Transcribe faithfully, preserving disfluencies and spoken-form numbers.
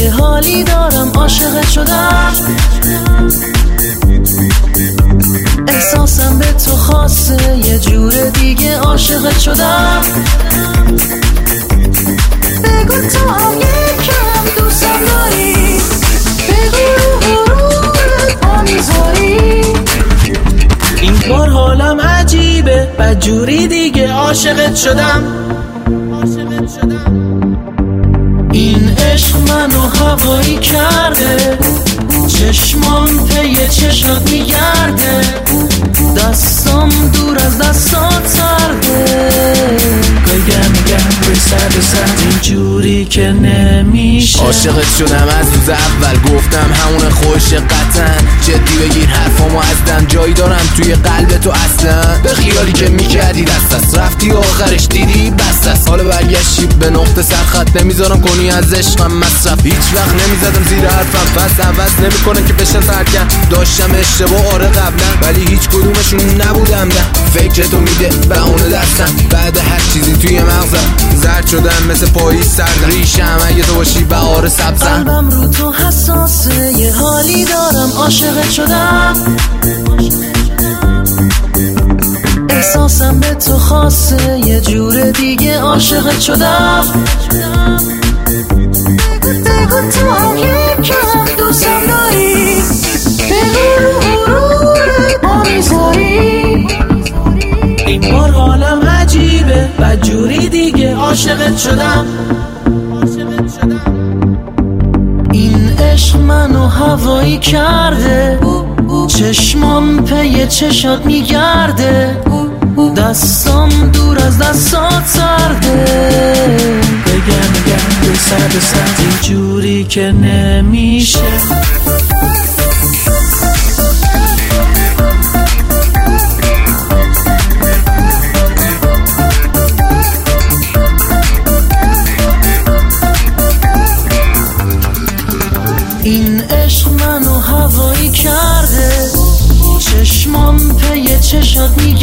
یه حالی دارم عاشقت شدم، احساسم به تو خاصه یه جور دیگه عاشقت شدم. بگو تو هم یکم دوستم داری، بگو غرورت با میذاری. این بار حالم عجیبه بدجوری دیگه عاشقت شدم. این عشق منو هوایی کرده، چشمام پی چشات میگرده، دستام دور از دستات سرده. بگم میگم به سر به سر اینجوری که نمیشه. عاشقت شدم از روز اول، گفتم همون خوش قطعا. جدی بگیر حرفامو ازدن، جایی دارم توی قلب تو اصلا. به خیالی که میکردی دست است، رفتی آخرش دیدی بست است. حالا برگشتی به نقطه سرخط، نمیذارم کنی از عشقم مصرف. هیچ وقت نمیزدم زیر حرفم، پس عوض نمیکنه که بشن ترکم. داشتم اشتباه آره قبلا، ولی هیچ کدومشون نبودم نه. فکر تو میده بهونه دستم، بعد هر چیزی توی مغزم زرد شدم مثل پاییز سرد. ریشم اگه تو باشی بهار سبزم. قلبم رو تو حساسه یه حالی دارم عاشقت شدم، احساسم به تو خاصه یه جور دیگه عاشقت شدم. بگو تو هم یکم دوستم داری، بگو غرورت با میذاری. این بار حالم عجیبه بدجوری دیگه عاشقت شدم. این عشق منو هوایی کرده، چشمام پی چشات میگرده، دستام دور از دستات سرده. بگم بگم به سر به سر اینجوری که نمیشه. این عشق منو هوایی کرده، چشمام پی چشات میگرده،